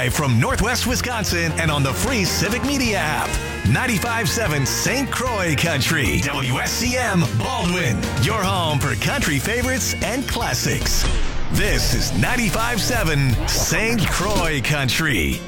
live from Northwest Wisconsin and on the free Civic Media app. 95.7 St. Croix Country. WSCM Baldwin. Your home for country favorites and classics. This is 95.7 St. Croix Country.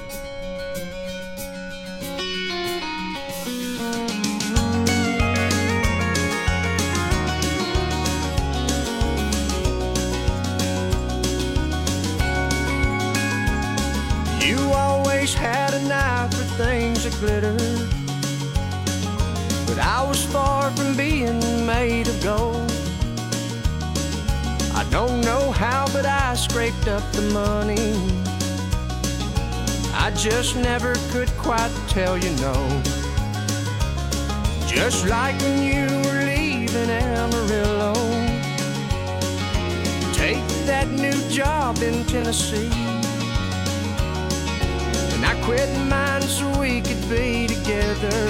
Had an eye for things that glitter, but I was far from being made of gold. I don't know how, but I scraped up the money. I just never could quite tell you no. Just like when you were leaving Amarillo, take that new job in Tennessee. I quit mine so we could be together.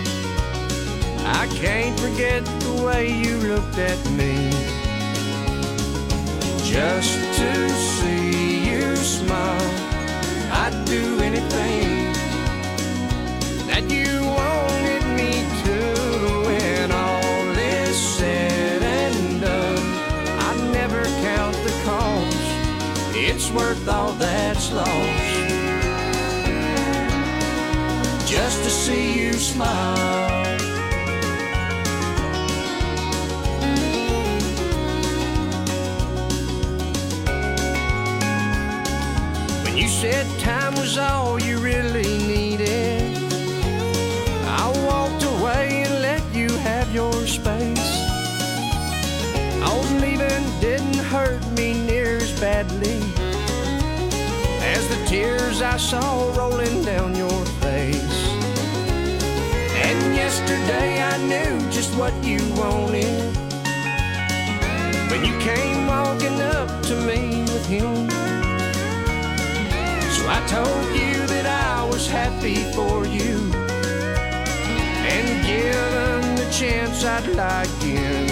I can't forget the way you looked at me. Just to see you smile, I'd do anything that you wanted me to. When all is said and done, I'd never count the cost. It's worth all that's lost. Just to see you smile. When you said time was all you really needed, I walked away and let you have your space. Oh, leaving didn't hurt me near as badly as the tears I saw rolling down your face. And yesterday I knew just what you wanted when you came walking up to me with him. So I told you that I was happy for you, and given the chance I'd lie again,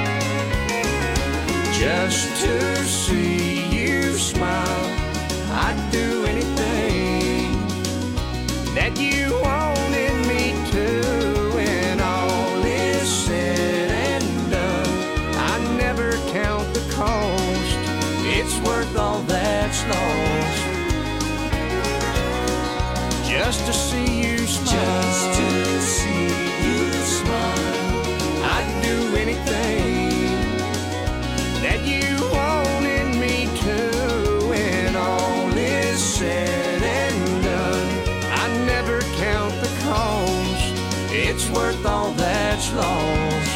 just to see you smile. I'd do anything that you wanted me to. When all is said and done, I never count the cost. It's worth all that's lost. Just to see you smile. Just to see you smile. I'd do anything that you wanted me to. Said and done, I never count the cost. It's worth all that's lost.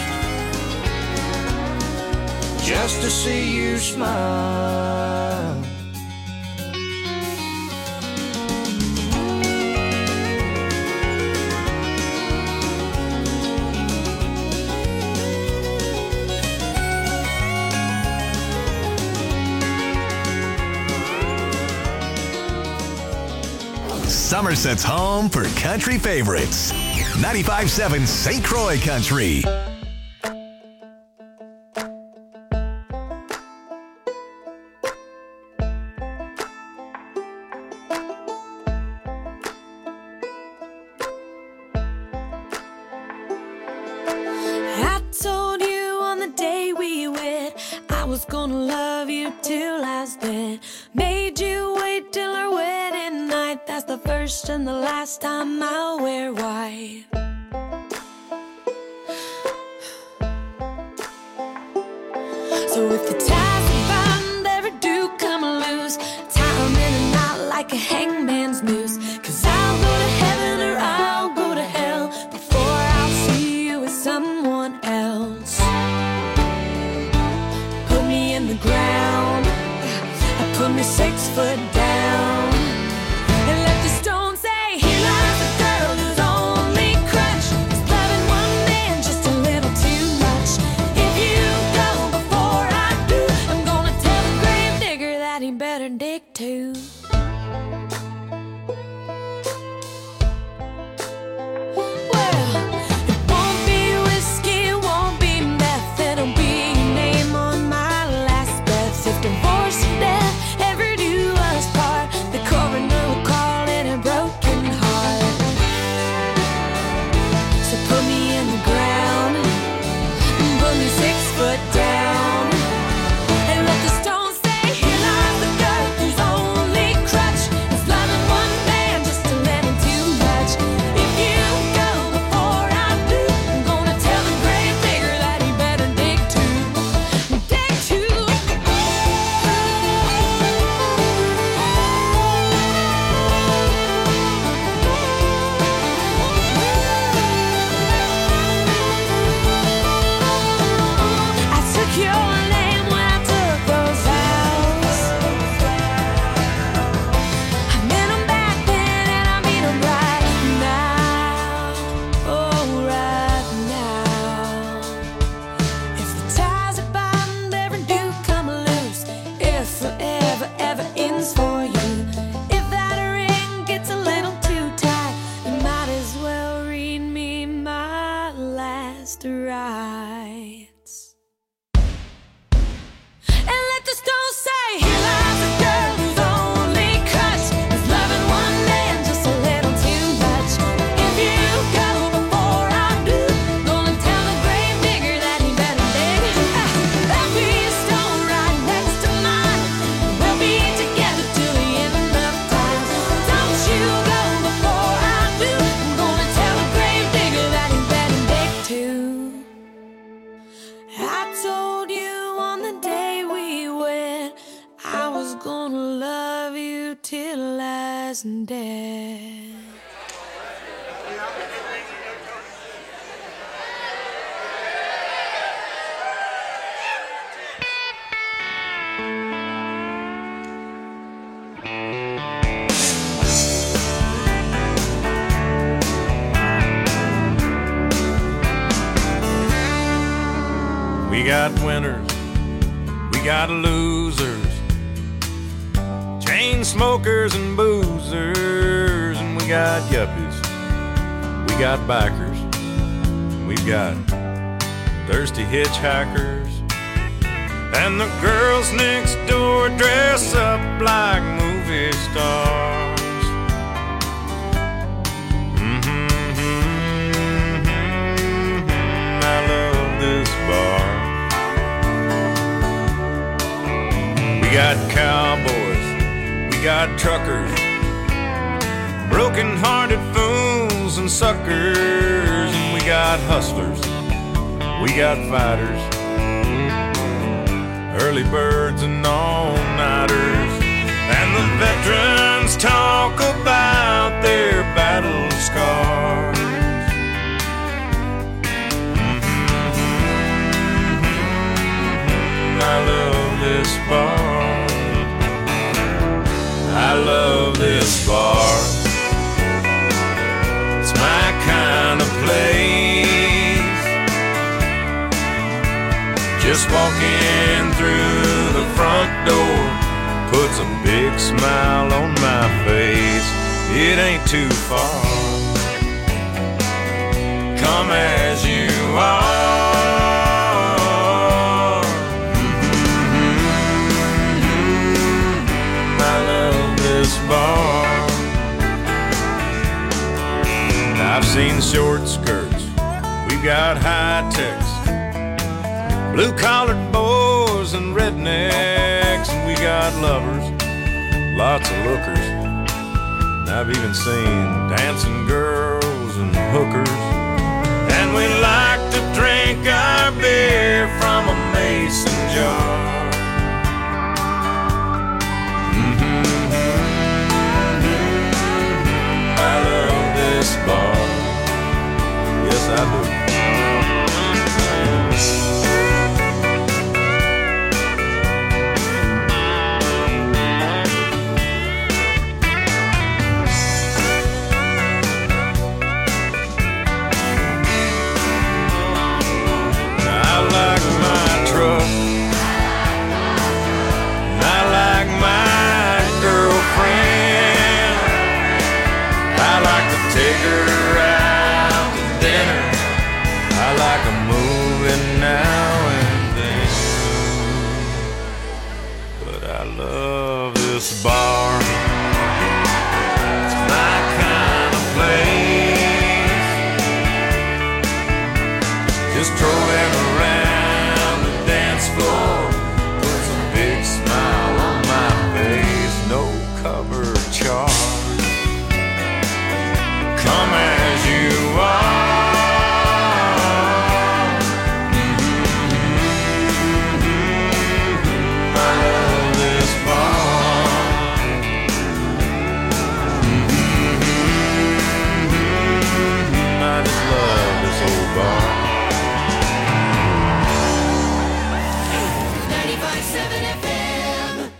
Just to see you smile. Somerset's home for country favorites. 95.7 St. Croix Country. I told you on the day we wed I was gonna love you till I was dead. Made you wait till our wedding night. That's the first and the last time I'll wear white. So if the ties we bind ever do come loose, tie 'em in a knot like a hangman's noose. 'Cause I'll go to heaven or I'll go to hell before I'll see you with someone else. Put me in the ground, put me 6 foot down, and let the stone say, here lies a girl whose only crutch is loving one man just a little too much. If you go before I do, I'm gonna tell the grave digger that he better dig too. wasn't dead. We got winners, we got losers, chain smokers and boozers, and we got yuppies, we got bikers, we've got thirsty hitchhikers, and the girls next door dress up like movie stars. I love this bar. We got cowboys, we got truckers, broken-hearted fools and suckers, and we got hustlers, we got fighters, early birds and all-nighters, and the veterans talk about their battle scars. I love this bar. I love this bar. It's my kind of place. Just walking through the front door puts a big smile on my face. It ain't too far. Come as you are. Bar. I've seen short skirts, we've got high techs, blue-collared boys and rednecks, and we got lovers, lots of lookers, and I've even seen dancing girls and hookers, and we like to drink our beer from a mason jar. I love this bar. Yes, I do. I like my truck. I like my girlfriend. I like to take her out to dinner. I like a movie now and then. But I love this bar. It's my kind of place. Just strolling around the dance floor puts a big smile on my face. No cover charge. Come as you are. I love this bar. I just love this old bar. 95.7 FM.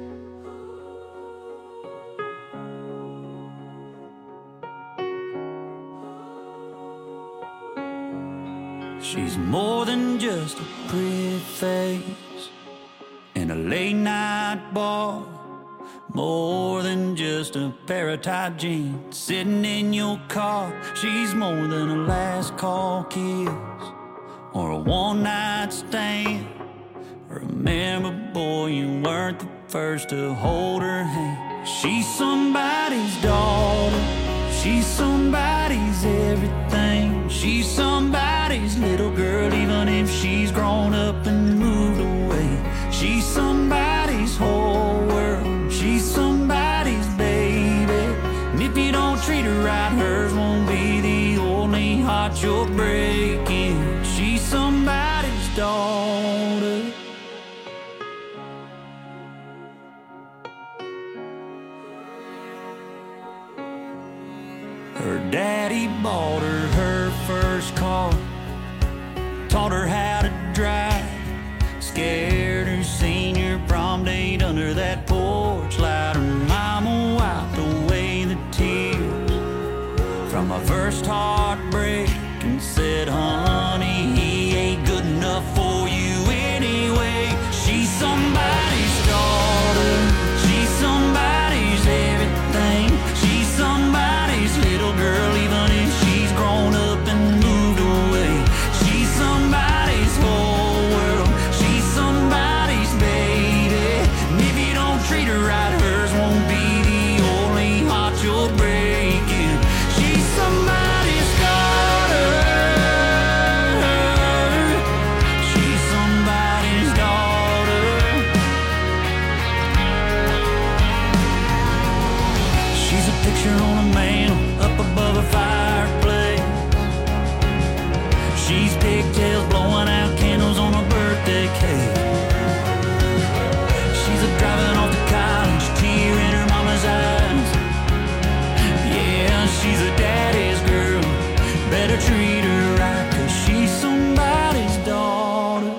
She's more than just a pretty face in a late night bar, more than just a pair of tight jeans sitting in your car. She's more than a last call kiss or a one night stand. Remember, boy, you weren't the first to hold her hand. She's somebody's daughter, she's somebody's everything. She's somebody's little girl, even if she's grown up and moved away. She's somebody's whole world, she's somebody's baby. And if you don't treat her right, hers won't be the only heart you're breaking. She's somebody's daughter. Her daddy bought her first car, taught her how to drive, scared her senior prom date under that porch light. Her mama wiped away the tears from my first heartbreak and said, honey, he ain't good enough for you anyway. She's somebody's daughter, she's somebody's everything, she's somebody's little girl, even if she's grown up and moved away. She's somebody's whole world, she's somebody's baby, and if you don't treat her right, hers won't be the only heart you're breaking. She's somebody's daughter, she's somebody's daughter. She's a picture on a mantle up above a fireplace. She's pigtails blowing out candles on a birthday cake. She's a driving off to college, tear in her mama's eyes. Yeah, she's a daddy's girl, better treat her right, 'cause she's somebody's daughter.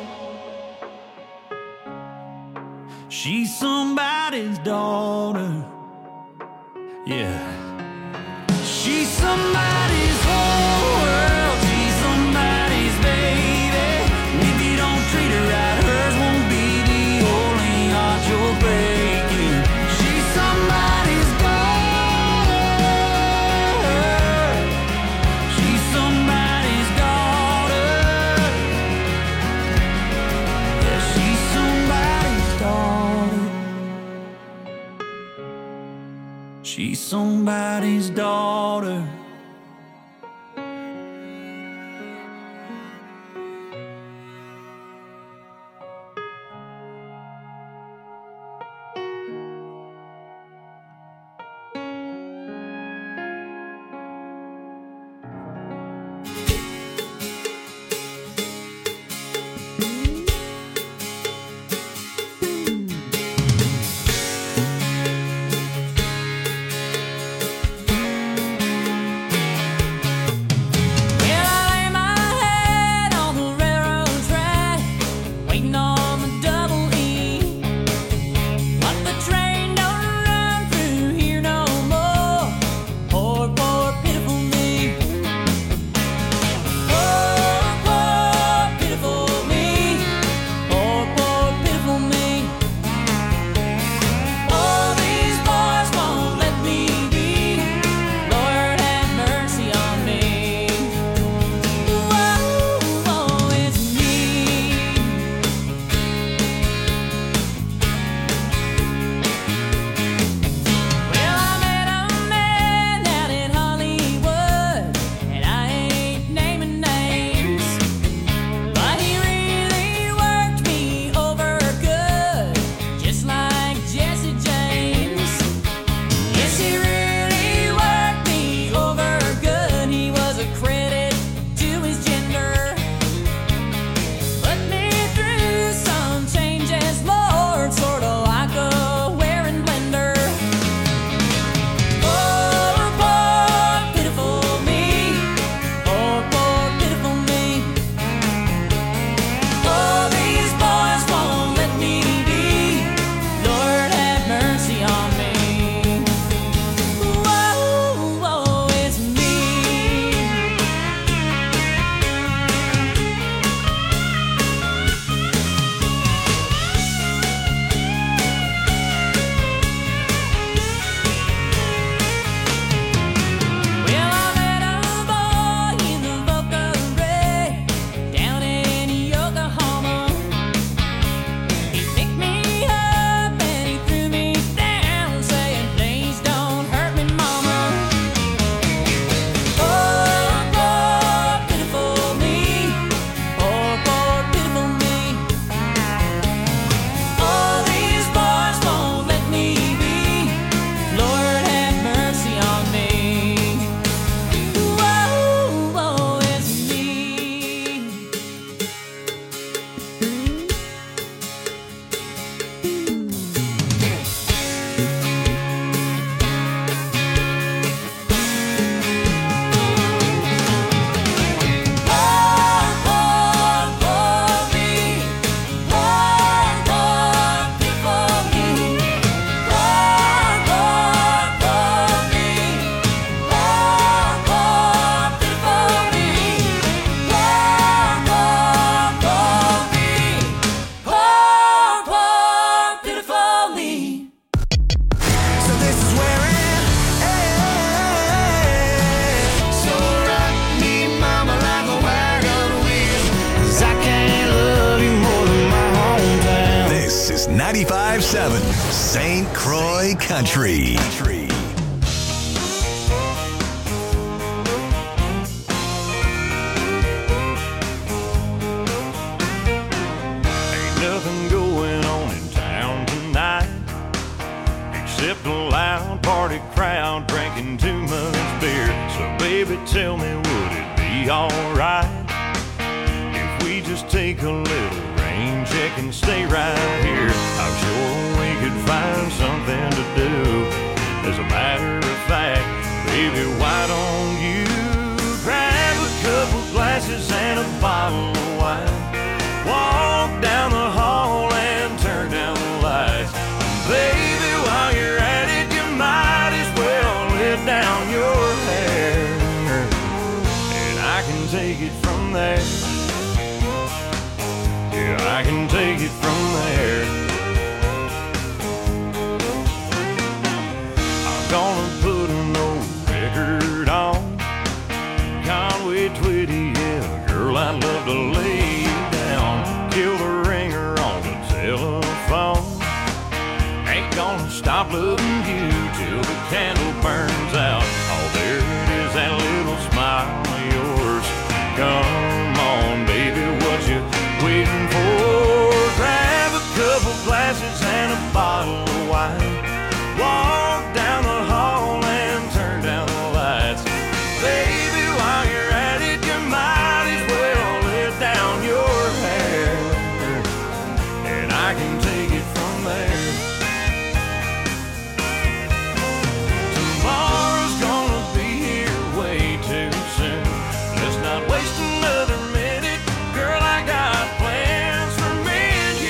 She's somebody's daughter. Yeah. She's somebody's whole world, she's somebody's baby, and if you don't treat her right, hers won't be the only heart you're breaking. She's somebody's daughter, she's somebody's daughter. Yeah, she's somebody's daughter. She's somebody's daughter. 95.7 St. Croix Country. Ain't nothing going on in town tonight except a loud party crowd drinking too much beer. So baby, tell me, would it be alright if we just take a little rain check and stay right here? I'm sure we could find something to do. As a matter of fact, baby, why don't you grab a couple glasses and a bottle of wine, walk down the hall and turn down the lights. Baby, while you're at it, you might as well let down your hair, and I can take it from there. Yeah, I can take it from there. I'm gonna put an old record on Conway Twitty, yeah, girl, I'd love to lay you down. Kill the ringer on the telephone. Ain't gonna stop loving you till the candle burns out. Oh, there it is, that little smile of yours. Come on, baby, what you waiting for? Grab a couple glasses and a bottle of wine, walk down the hall and turn down the lights. Baby, while you're at it, you might as well let down your hair, and I can take it from there. Tomorrow's gonna be here way too soon. Let's not waste another minute. Girl, I got plans for me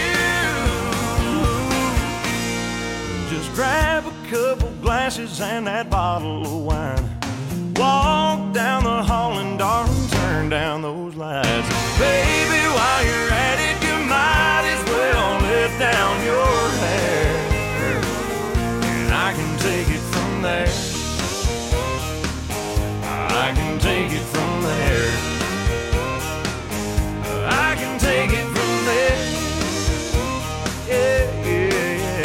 and you. Just grab a couple glasses and that bottle of wine, walk down the hall and darling, turn down those lights. Baby, while you're at it, you might as well let down your hair, and I can take it from there. I can take it from there. I can take it from there. Yeah, yeah, yeah.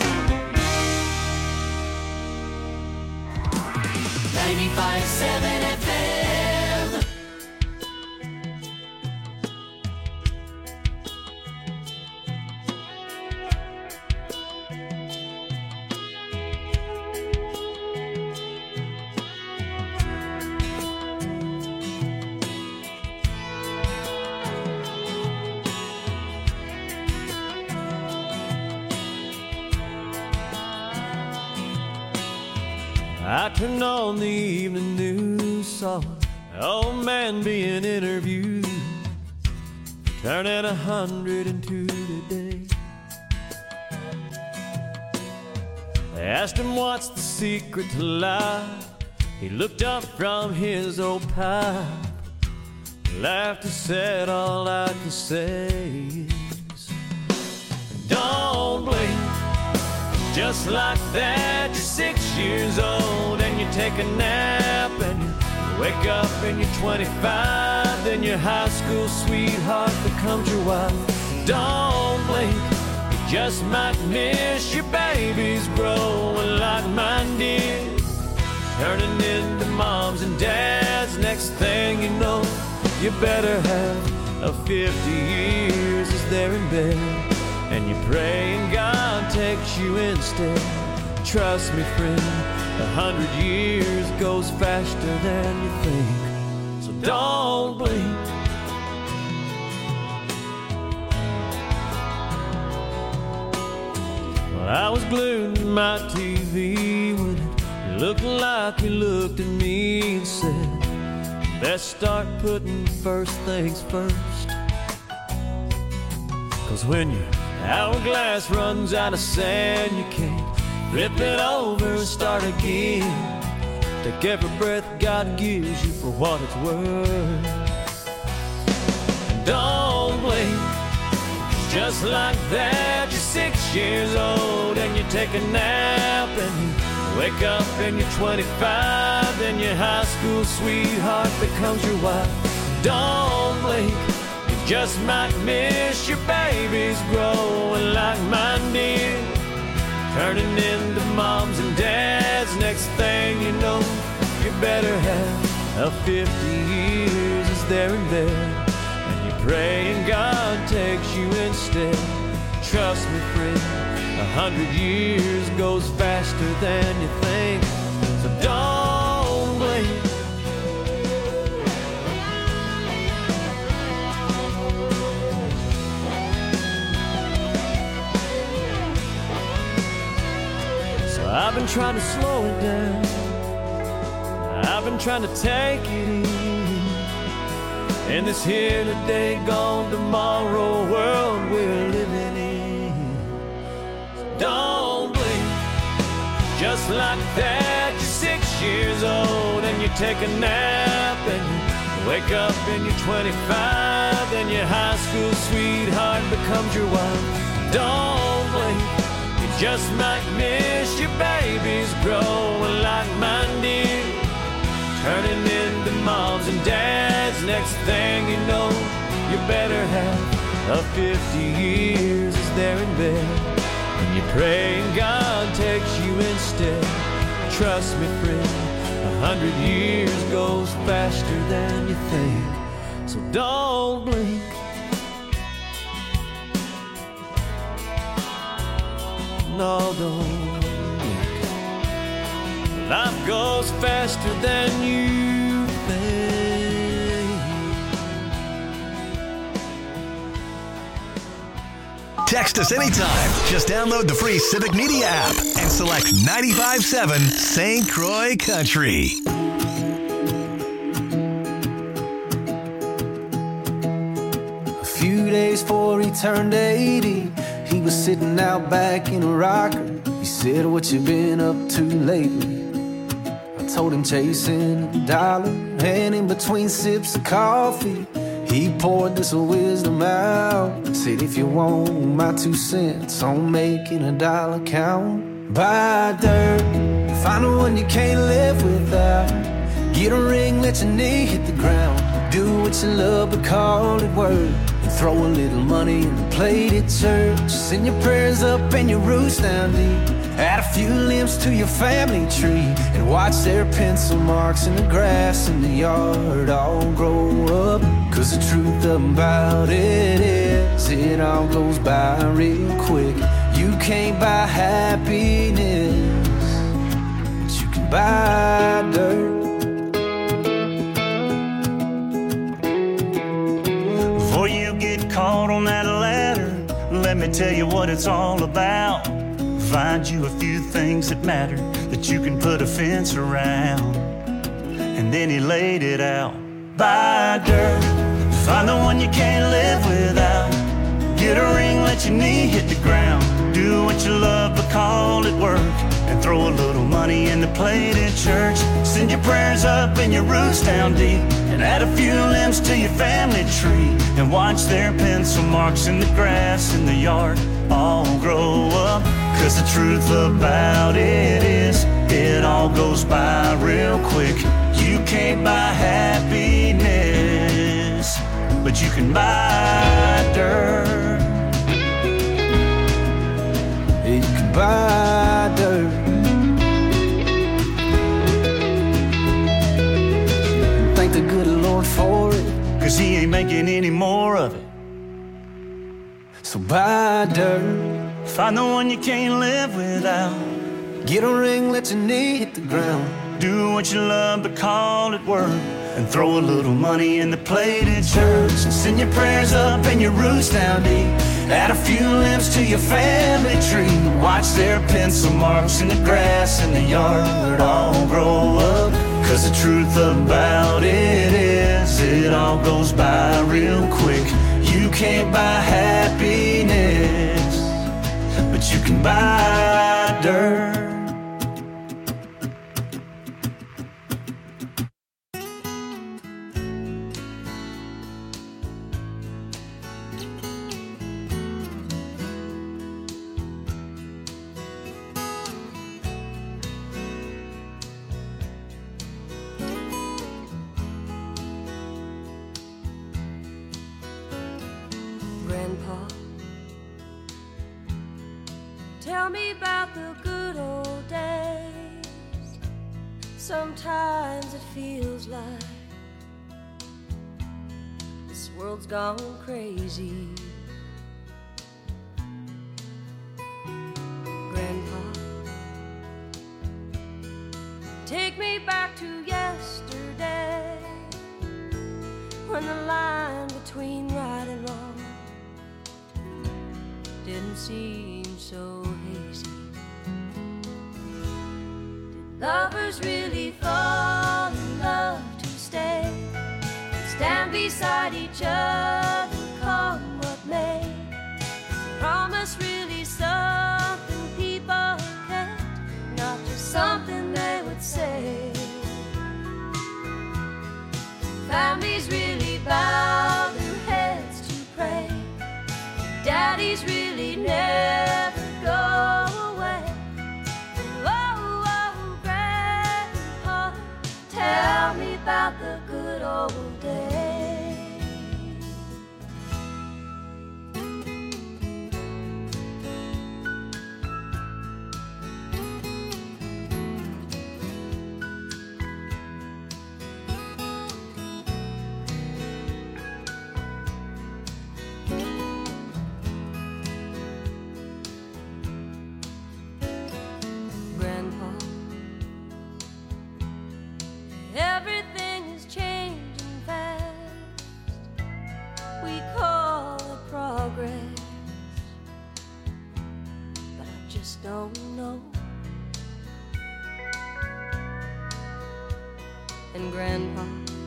95.7 FM. I turned on the evening news, saw an old man being interviewed, turning 102 today. They asked him what's the secret to life. He looked up from his old pipe, laughed and said, all I can say is, don't blink. Just like that, you're 6 years old and you take a nap and you wake up and you're 25, then your high school sweetheart becomes your wife. Don't blink, you just might miss your babies growing like mine did, turning into moms and dads. Next thing you know, you better have a 50 years as they're in bed, and you pray and God takes you instead. Trust me, friend, 100 years goes faster than you think, so don't blink. Well, I was glued to my TV when it looked like you looked at me and said, best start putting first things first. 'Cause when your hourglass runs out of sand, you can't flip it over and start again. Take every breath God gives you for what it's worth. Don't blink. Just like that, you're 6 years old and you take a nap and you wake up and you're 25, then your high school sweetheart becomes your wife. Don't blink. You just might miss your babies growing like mine did, turning into moms and dads. Next thing you know, you better have 50 years is there and there, and you're praying God takes you instead. Trust me, friend, 100 years goes faster than you think, so don't blink. I've been trying to slow it down, I've been trying to take it easy, in this here today, gone tomorrow world we're living in. So don't blink, just like that, you're 6 years old and you take a nap and you wake up and you're 25 and your high school sweetheart becomes your wife. Don't blink, just might miss your babies growing like mine did, turning into moms and dads. Next thing you know, you better have 50 years is there in bed, and you're praying God takes you instead. Trust me, friend, 100 years goes faster than you think, so don't blink. No, don't blink. Life goes faster than you think. Text us anytime. Just download the free Civic Media app and select 95.7 St. Croix Country. A few days before he turned 80, he was sitting out back in a rocker. He said, "What you been up to lately?" I told him chasing a dollar, and in between sips of coffee, he poured this wisdom out. Said, "If you want my 2 cents on making a dollar count, buy dirt, find the one you can't live without. Get a ring, let your knee hit the ground. Do what you love, but call it work. Throw a little money in the plate at church. Send your prayers up and your roots down deep. Add a few limbs to your family tree, and watch their pencil marks in the grass in the yard all grow up. Cause the truth about it is, it all goes by real quick. You can't buy happiness, but you can buy dirt. Before you get caught on that ladder, let me tell you what it's all about. Find you a few things that matter, that you can put a fence around. And then he laid it out. Buy dirt, find the one you can't live without. Get a ring, let your knee hit the ground. Do what you love, but call it work. And throw a little money in the plate at church. Send your prayers up and your roots down deep. And add a few limbs to your family tree. And watch their pencil marks in the grass in the yard all grow up. Cause the truth about it is, it all goes by real quick. You can't buy happiness, but you can buy dirt. You can buy dirt. Thank the good Lord for it, cause he ain't making any more of it. So buy dirt. Find the one you can't live without. Get a ring, let your knee hit the ground. Do what you love, but call it work. And throw a little money in the plate at church. And send your prayers up and your roots down deep. Add a few limbs to your family tree. Watch their pencil marks in the grass in the yard all grow up. Cause the truth about it is, it all goes by real quick. You can't buy happiness, but you can buy dirt. Tell me about the good old days. Sometimes it feels like this world's gone crazy. Grandpa, take me back to yesterday, when the line between right and wrong didn't seem so hazy. Did lovers really fall in love to stay and stand beside each other, come what may? Is promise really something people kept, not just something they would say? Families really bow their heads to pray. Daddies really never go away. Oh, oh, Grandpa, tell me about the good old days. Grandpa, everything is changing fast. We call it progress, but I just don't know. And Grandpa,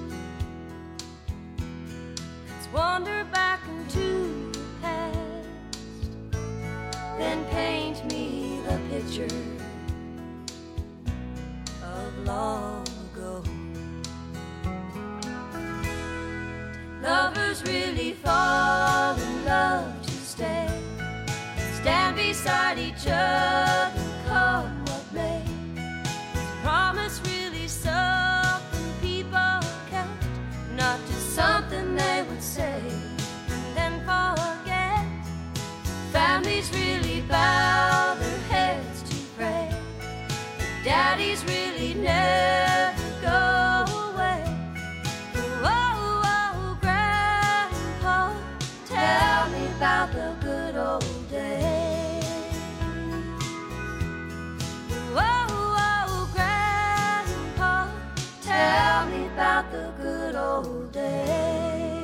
let's wander back into the past, then paint me the picture of long ago. Did lovers really fall in love to stay, stand beside each other, come what may? Is promise really something people kept, not just something they would say and then forget? Families really bow their heads to pray. Daddies really never go away. Oh, oh, Grandpa, tell me about the good old days. Oh, oh, Grandpa, tell me about the good old days.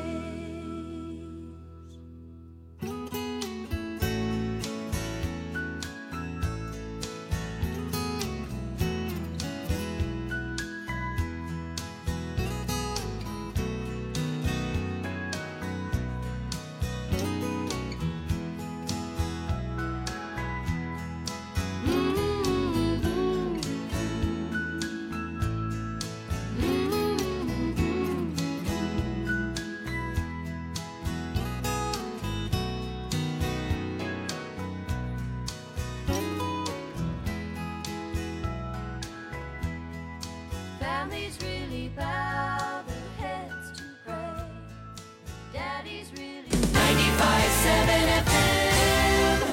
Families really bow their heads to pray. Daddies really 95.7 FM.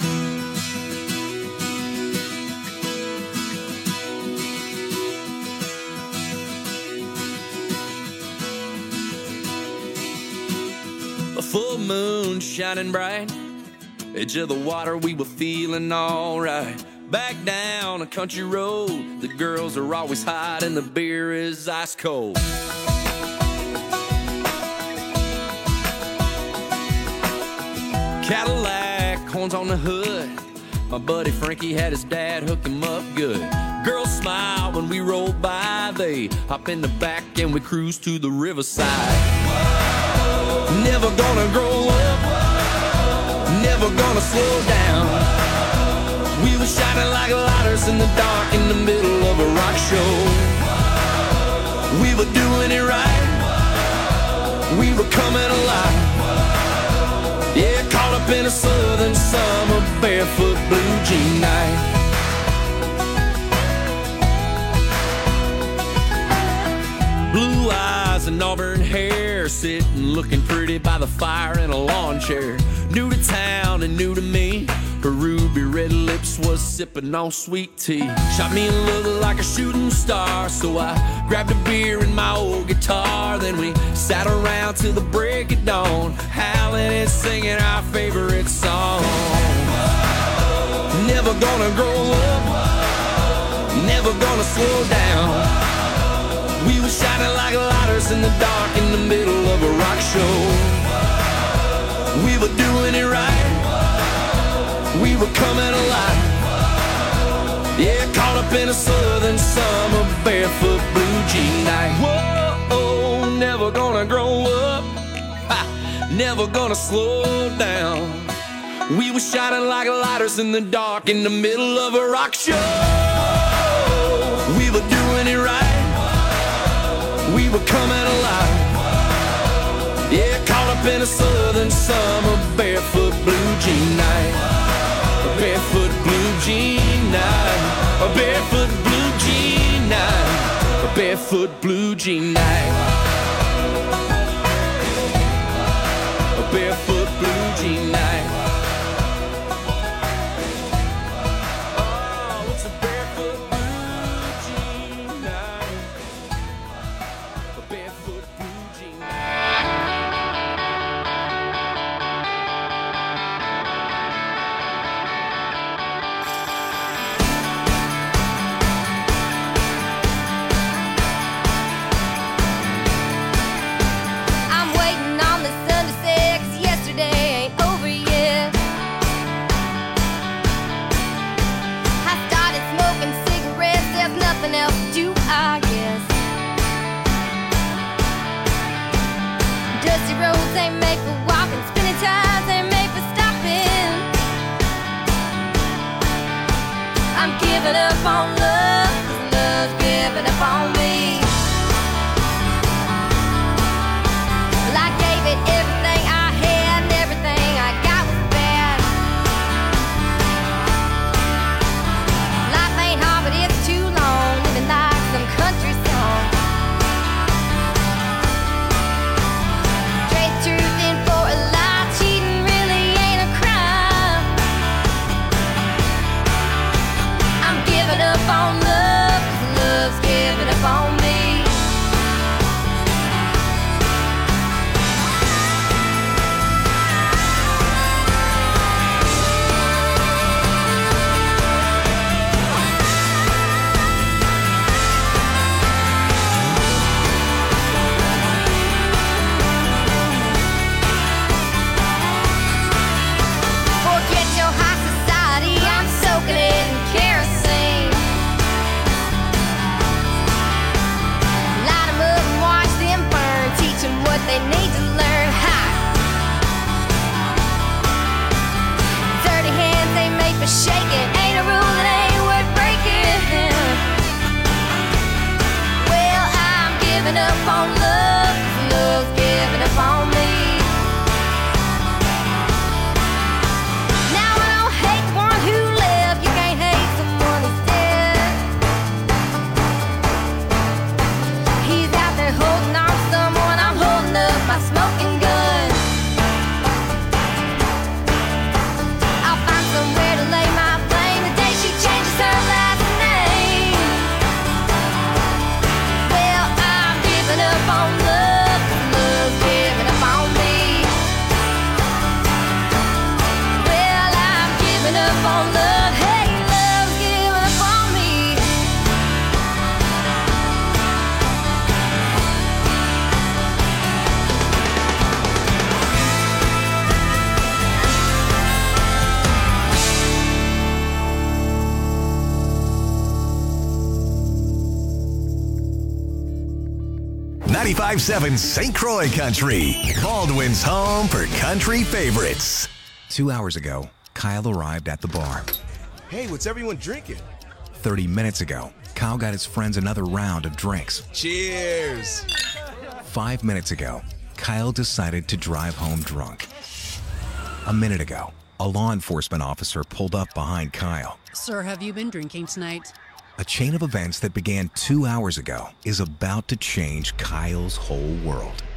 A full moon shining bright, edge of the water, we were feeling alright. Back down a country road, the girls are always hot and the beer is ice cold. Cadillac, horns on the hood, my buddy Frankie had his dad hook him up good. Girls smile when we roll by, they hop in the back and we cruise to the riverside. Never gonna grow up, never gonna slow down. We were shining like lighters in the dark in the middle of a rock show. We were doing it right, we were coming alive. Yeah, caught up in a southern summer barefoot blue jean night. Blue eyes and auburn hair, sitting looking pretty by the fire in a lawn chair. New to town and new to me, Her ruby red lips was sipping on sweet tea. Shot me a look like a shooting star, so I grabbed a beer and my old guitar. Then we sat around till the break of dawn, howling and singing our favorite song. Never gonna grow up, never gonna slow down. We were shining like lighters in the dark in the middle of a rock show. We were doing it right, we were coming alive. Yeah, caught up in a southern summer, barefoot blue jean night. Whoa, never gonna grow up, never gonna slow down. We were shining like lighters in the dark in the middle of a rock show. We were doing it right, we were coming alive. Yeah, caught up in a southern summer, barefoot blue jean night. A barefoot blue jean night. A barefoot blue jean night. A barefoot blue jean night. A barefoot blue jean night. Oh, it's a barefoot blue jean night. A barefoot blue jean night. I'm waiting on the sun to set, 'cause yesterday ain't over yet. I started smoking cigarettes, there's nothing else to do, I guess. Dusty roads ain't made for walking, spinning tires ain't made for stopping. I'm giving up on love, 'cause love's giving up on me. Well, I gave it everything I had, and everything I got was bad. Life ain't hard, but it's too long, living like some country song. Trade truth in for a lie, cheating really ain't a crime. I'm giving up on love, 'cause love's giving up on me. Forget your high society, I'm soaking it in kerosene. Light 'em up and watch them burn, teach 'em what they need to learn. Ha! Dirty hands ain't made for shaking, ain't a rule that ain't worth breaking. Well, I'm giving up on love, 'cause love's giving up on me. Now I don't hate the one who left, you can't hate someone who's dead. He's out there holding on to someone, I'm holding up my smoking gun. I'll find somewhere to lay my blame the day she changes her last name. Well, I'm giving up on love, 'cause love's giving up on me. Well, I'm giving up on love, hey, love's giving up on me. .95.7 St. Croix Country, Baldwin's home for country favorites. 2 hours ago, Kyle arrived at the bar. Hey, what's everyone drinking? 30 minutes ago, Kyle got his friends another round of drinks. Cheers! 5 minutes ago, Kyle decided to drive home drunk. A minute ago, a law enforcement officer pulled up behind Kyle. Sir, have you been drinking tonight? A chain of events that began 2 hours ago is about to change Kyle's whole world.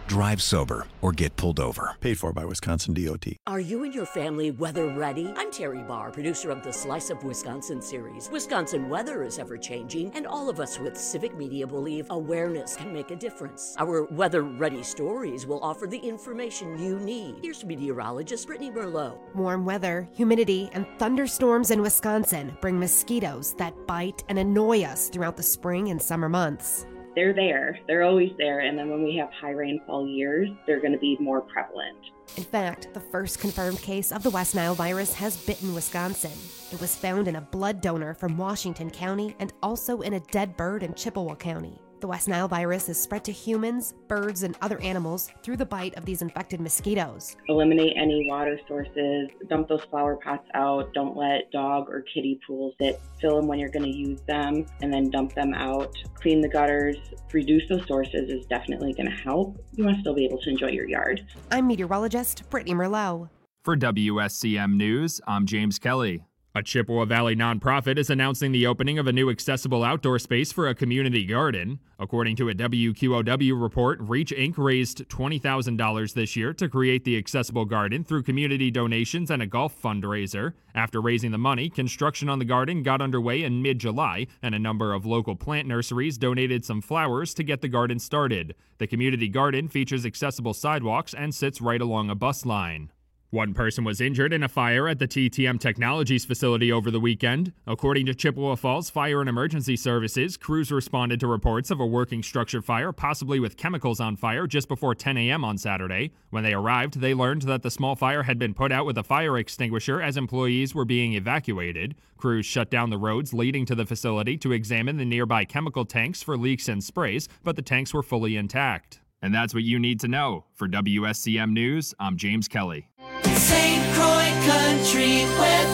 Drive sober or get pulled over. Paid for by Wisconsin DOT. Are you and your family weather ready? I'm Terry Barr, producer of the Slice of Wisconsin series. Wisconsin weather is ever-changing, and all of us with Civic Media believe awareness can make a difference. Our weather-ready stories will offer the information you need. Here's meteorologist Brittany Merlot. Warm weather, humidity, and thunderstorms in Wisconsin bring mosquitoes that bite and annoy us throughout the spring and summer months. They're there. They're always there. And then when we have high rainfall years, they're going to be more prevalent. In fact, the first confirmed case of the West Nile virus has bitten Wisconsin. It was found in a blood donor from Washington County and also in a dead bird in Chippewa County. The West Nile virus is spread to humans, birds, and other animals through the bite of these infected mosquitoes. Eliminate any water sources, dump those flower pots out, don't let dog or kiddie pools sit, fill them when you're going to use them, and then dump them out. Clean the gutters, reduce those sources is definitely going to help. You want to still be able to enjoy your yard. I'm meteorologist Brittany Merlot. For WSCM News, I'm James Kelly. A Chippewa Valley nonprofit is announcing the opening of a new accessible outdoor space for a community garden. According to a WQOW report, Reach Inc. raised $20,000 this year to create the accessible garden through community donations and a golf fundraiser. After raising the money, construction on the garden got underway in mid-July, and a number of local plant nurseries donated some flowers to get the garden started. The community garden features accessible sidewalks and sits right along a bus line. One person was injured in a fire at the TTM Technologies facility over the weekend. According to Chippewa Falls Fire and Emergency Services, crews responded to reports of a working structure fire, possibly with chemicals on fire, just before 10 a.m. on Saturday. When they arrived, they learned that the small fire had been put out with a fire extinguisher as employees were being evacuated. Crews shut down the roads leading to the facility to examine the nearby chemical tanks for leaks and sprays, but the tanks were fully intact. And that's what you need to know. For WSCM News, I'm James Kelly. St. Croix Country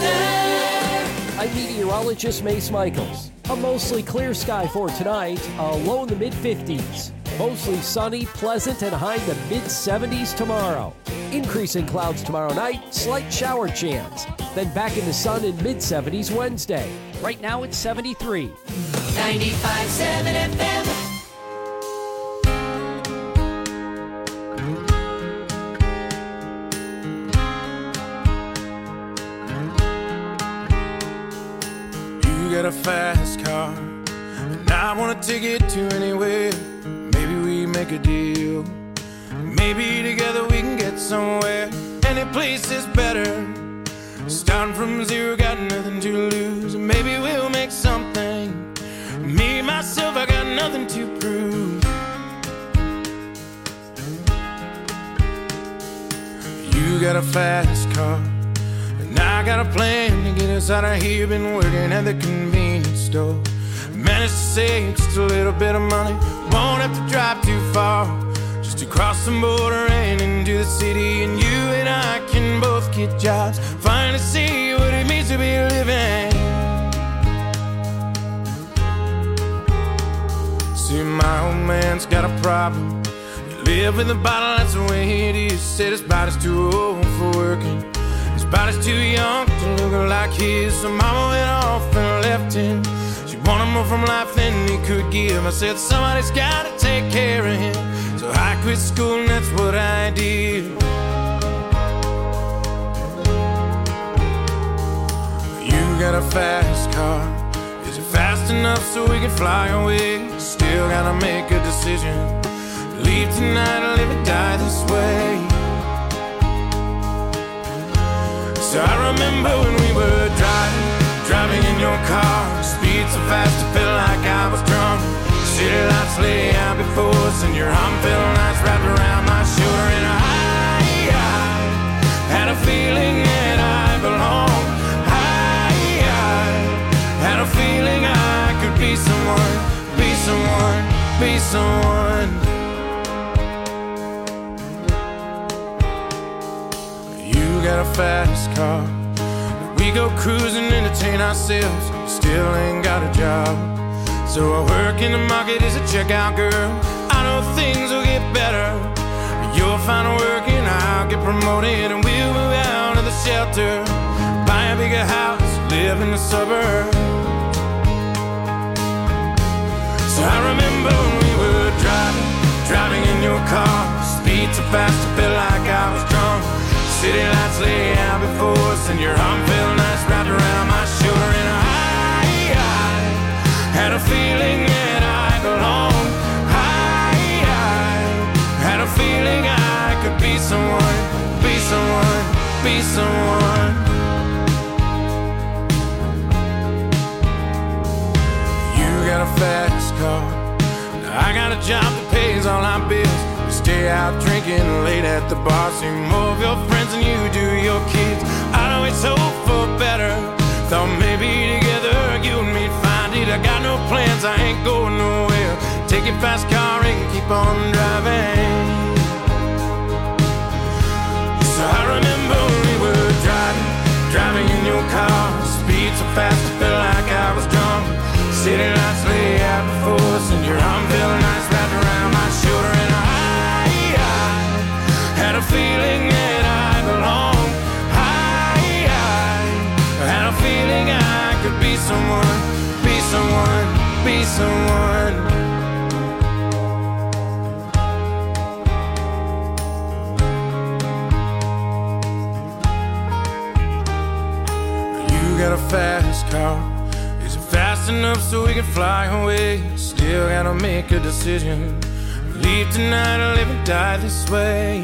weather. I'm meteorologist Mace Michaels. A mostly clear sky for tonight, a low in the mid-50s. Mostly sunny, pleasant, and high in the mid-70s tomorrow. Increasing clouds tomorrow night, slight shower chance. Then back in the sun in mid-70s Wednesday. Right now it's 73. 95.7 FM. Got a fast car, and I wanna take it to anywhere. Maybe we make a deal. Maybe together we can get somewhere. Any place is better. Starting from zero, got nothing to lose. Maybe we'll make something. Me, myself, I got nothing to prove. You got a fast car, I got a plan to get us out of here. Been working at the convenience store. Managed to save just a little bit of money. Won't have to drive too far, just to cross the border and into the city. And you and I can both get jobs, finally see what it means to be living. See, my old man's got a problem. You live with a bottle, that's the way it is. Said his body's too old for working. Body's too young to look like his. So mama went off and left him. She wanted more from life than he could give. I said somebody's gotta take care of him. So I quit school and that's what I did. You got a fast car. Is it fast enough so we can fly away? Still gotta make a decision. Leave tonight or live or die this way. So I remember when we were driving in your car. Speed so fast it felt like I was drunk. City lights lay out before us, and your arm felt nice wrapped around my shoulder. And I had a feeling that I belonged. I had a feeling I could be someone, be someone, be someone. Got a fast car. We go cruising, entertain ourselves. Still ain't got a job. So I work in the market as a checkout girl. I know things will get better. You'll find work and I'll get promoted, and we'll move out of the shelter, buy a bigger house, live in the suburbs. So I remember when we were driving in your car. beat so fast I felt like I was drunk. City lights lay out before us, and your arm felt nice wrapped around my shoulder. And I had a feeling that I belonged. I had a feeling I could be someone, be someone, be someone. You got a fast car, I got a job that pays all our bills. We stay out drinking late at the bar, see more of your friends than you do your kids. I'd always hope for better, thought maybe together you and me'd find it. I got no plans, I ain't going nowhere. Take your fast car and keep on driving. So I remember when we were driving in your car. Speed so fast I felt like I was drunk. City lights lay out before us, and your arm felt nice wrapped around my shoulder. And I had a feeling that I belonged. I had a feeling I could be someone, be someone, be someone. You got a fast car. Is it fast enough so we can fly away? Still gotta make a decision. Leave tonight or live and die this way.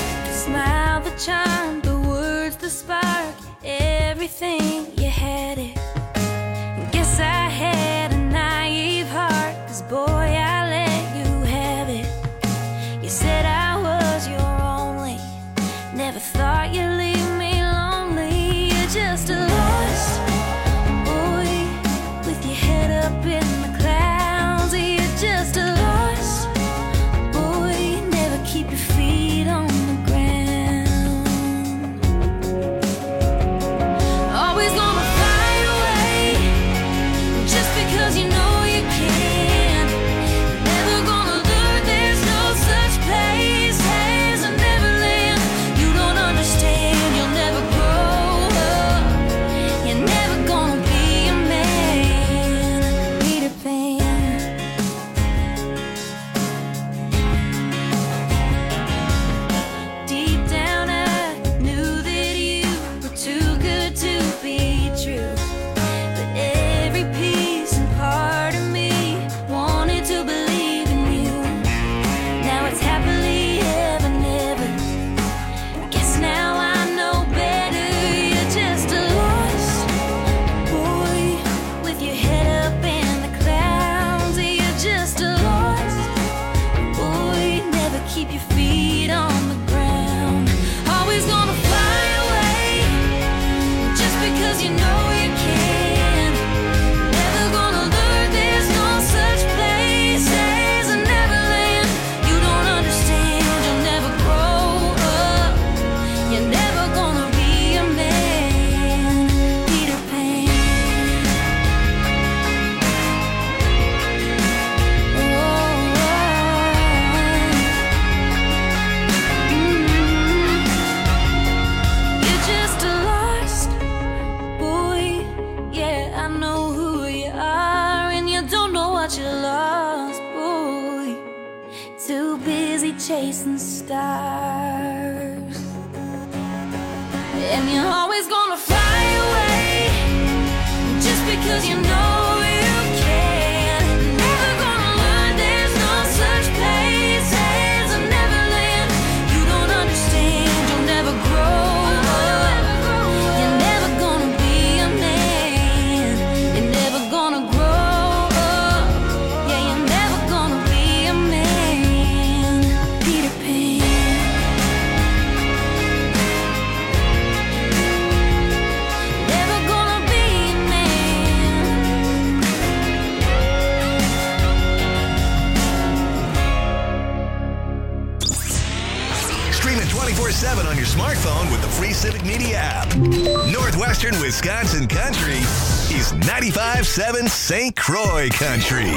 everything you had it you know you can. Never gonna learn there's no such place as a Neverland. You don't understand, you'll never grow up. You're never gonna be a man, Peter Pan. You're just a lost boy. Yeah, I know who you are, and you don't know what you lost, boy. Too busy chasing stars, and you're always gonna fly away just because you know you can. Never gonna learn there's no such place as a Neverland. You don't understand, you'll never grow up. You're never gonna be a man. You're never gonna grow up. Yeah, you're never gonna be a man, Peter Pan. Never gonna be a man. Stream it 24/7 on your smartphone with the free Civic Media app. Northwestern Wisconsin Country is 95.7 St. Croix Country.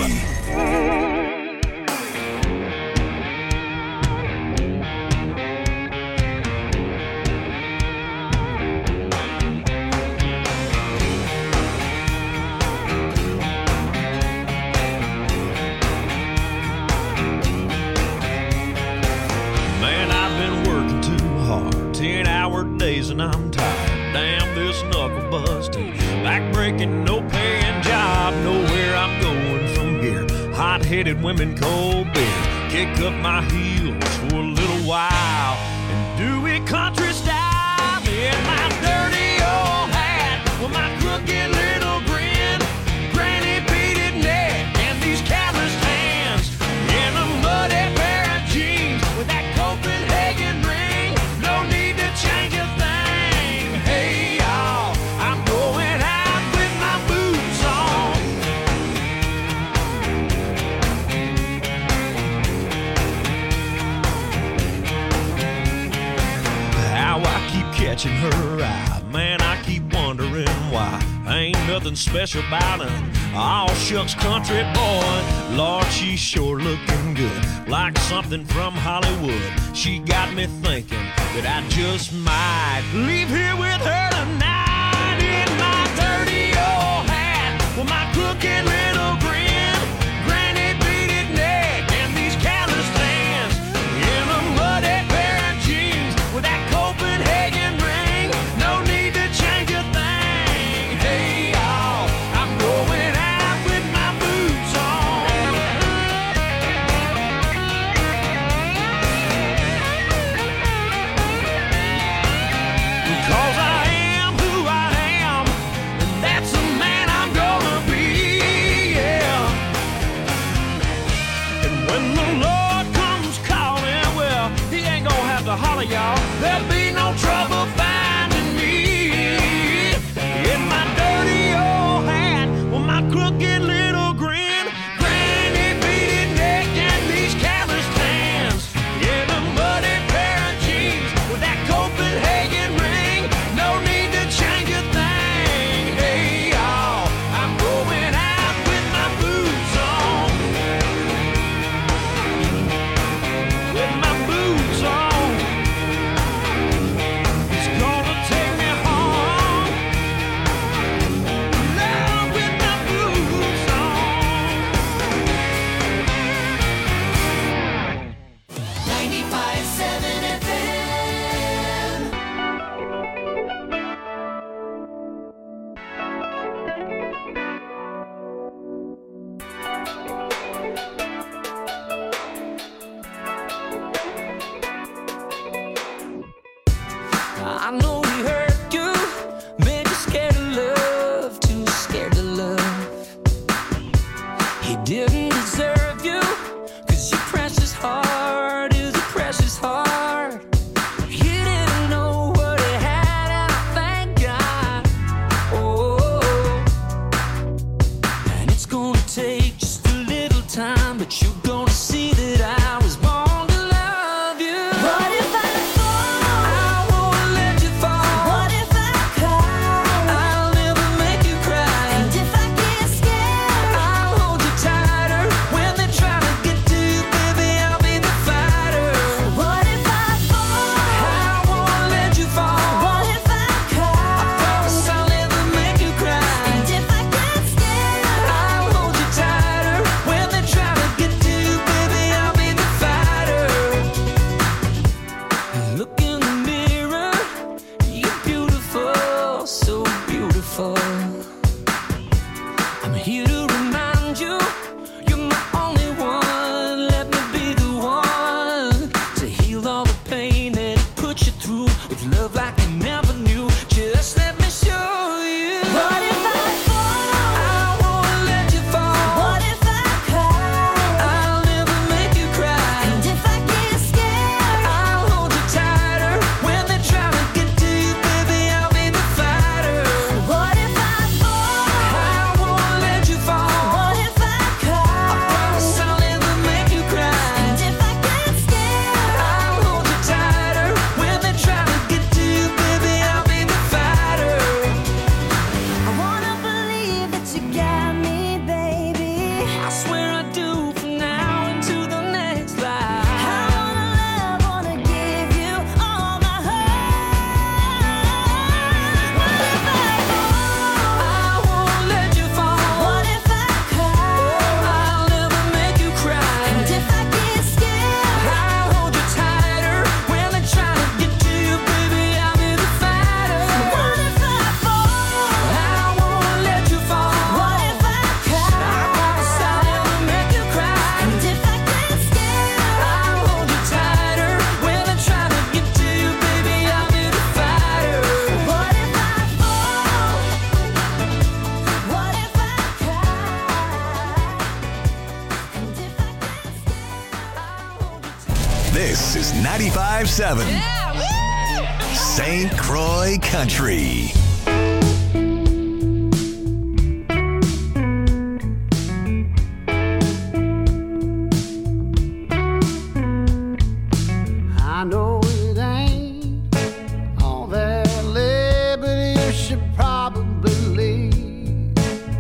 Man, I've been working too hard, 10-hour days and I'm tired. Damn this knuckle busting, back breaking, no paying job. Know where I'm going from here. Hot-headed women, cold beer. Kick up my heels for a little while and do it country style. In my dirty old hat with my crooked little grin, granny beaded neck and these calloused hands, in a muddy pair of jeans with that Copenhagen ring. No need to change a thing. Hey y'all, I'm going out with my boots on. How I keep catching her eye, man, I keep wondering why. Ain't nothing special about her, all shucks country boy. Lord, she's sure looking good, like something from Hollywood. She got me thinking that I just might leave here with her tonight. In my dirty old hat with my crooked little grin, granny beaded neck and these calloused hands, in a muddy pair of jeans with that Copenhagen ring. No need to change a thing. Hey y'all, I'm going out with my boots on. Because I am who before. I'm here to remind you, you're my only one. Let me be the one to heal all the pain that it put you through with love like you never knew. Just let me show you. What if I fall? I won't let you fall. What if I cry? I'll never make you cry. And if I get scared, I'll hold you tighter. When they try to get to you, baby, I'll be the fighter. What if I fall? I won't let you fall. What if I cry? I promise I'll never make you cry. And if I get scared, I'll hold you tighter. When they try to get to you, baby, I'll be the fighter. I wanna believe that you got me, baby. I swear I do from now into the next life. I wanna love, wanna give you all my heart. What if I fall? I won't let you fall. What if I cry? I'll never make you cry. And if I get scared, I'll hold you tighter. When they try to get to you, baby, I'll be the fighter. What if I fall? I won't let you fall. What if I cry? I promise I'll never make you cry. And if I get scared, I'll hold you tighter. When they try to get to you, baby, I'll be the fighter. What if I fall? What if I cry? And if I get scared, I'll hold you tighter. This is 95.7 St. Croix Country. I know it ain't all that lit, but you should probably leave.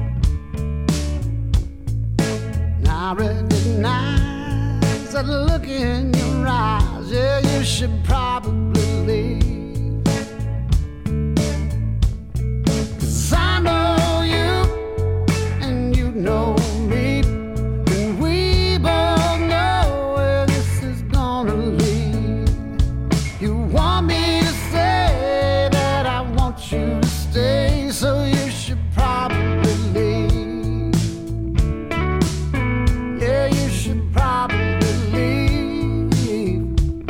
And I recognize that look in your eyes, yeah, you should probably leave. 'Cause I know you, and you know me, and we both know where this is gonna lead. You want me to say that I want you to stay, so you should probably leave. Yeah, you should probably leave.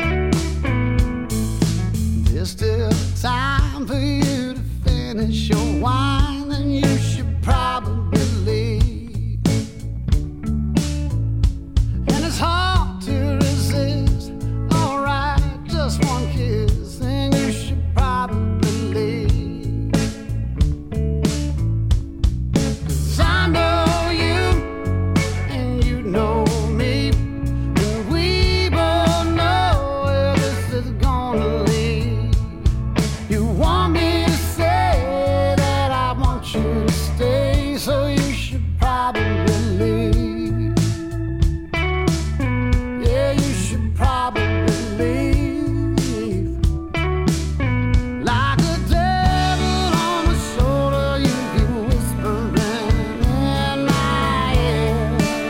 There's still time for you to finish your wine, and you should probably leave. And it's hard to resist. Alright, just one kiss, and you should probably leave. 'Cause I know you, and you know me, and we both know where this is gonna lead. You want me to say that I want you to stay, so you should probably leave. Yeah, you should probably leave. Like a devil on my shoulder, you keep whispering in my ear.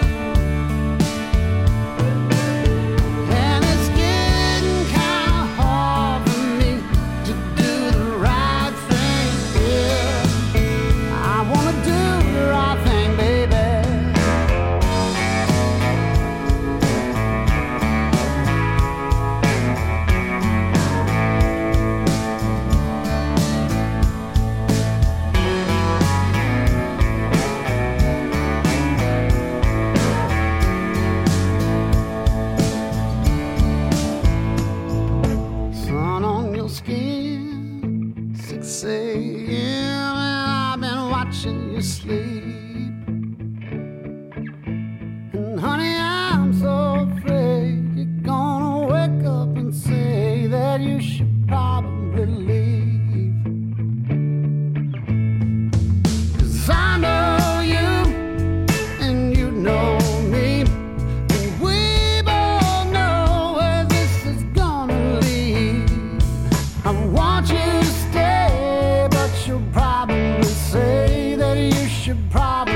And it's getting kinda hard for me to do the right thing here. I wanna do the right thing, baby. Sun on your skin, 6 a.m. and I've been watching you sleep. And honey, I'm so afraid you're gonna wake up and say that you should probably leave. 'Cause I know you, and you know me, and we both know where this is gonna lead. I want you to stay, but you'll probably say that you should probably